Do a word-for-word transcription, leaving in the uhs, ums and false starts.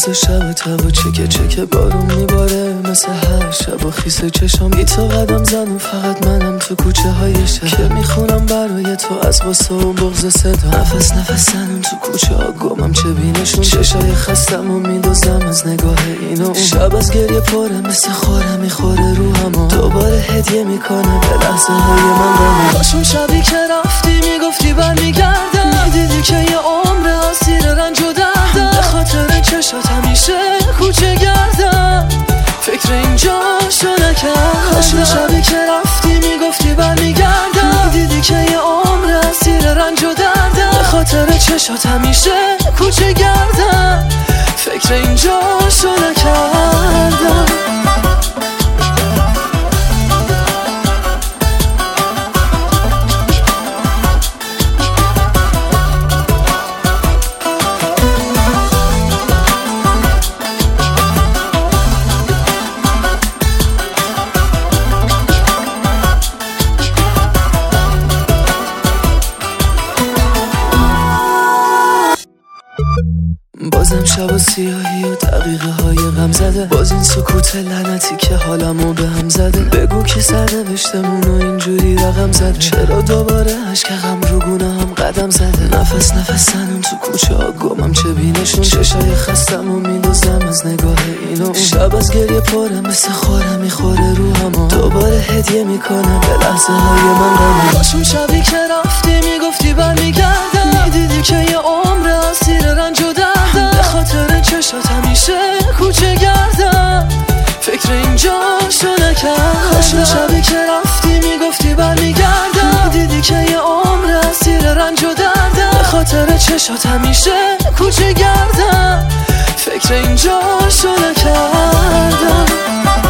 و شب تب و چکه چکه بارون میباره مثل هر شب و خیس چشم بی تو قدم زن و فقط منم تو کوچه های شهر که میخونم برای تو از واسه و بغض صدا نفس نفس زنم تو کوچه ها گمم چه بینشون چشای خستم و میدوزم از نگاه اینو اون شب از گریه پره مثل خوره میخوره رو همه دوباره هدیه میکنه به لحظه های من غمه کاشون شبی که رفتی میگفتی برمیگردم میدیدی که یه عمر اسیر رنج و دردم به خاطر چشات همیشه کوچه گردم فکر اینجاشو نکردم کاشون شبی که رفتی میگفتی برمیگردم میدیدی که یه عمر اسیر رنج و دردم به خاطر چشات همیشه کوچه گردم فکر اینجاشو نکردم بازم شب و سیاهی و دقیقه های غم زده باز این سکوت لعنتی که حالمو به هم زده بگو که سرنوشتمون و اینجوری رقم زده چرا دوباره عشق غم رو گونه هم قدم زده نفس نفس زنم تو کوچه ها گمم چه بینشون چشای خستم و میدوزم از نگاه اینو اون شب از گریه پره مثل خوره میخوره رو همه دوباره هدیه میکنه به لحظه های من غمه کاشون شبی که رفتی میگفتی برمیگردم میدیدی که یه عمر اسیر رنج و دردم به خاطر چشات همیشه کوچه گردم فکر اینجاشو نکردم کاشون شبی که رفتی میگفتی برمیگردم دیدی که یه عمر اسیر رنج و دردم به خاطر چشات همیشه کوچه گردم فکر اینجاشو نکردم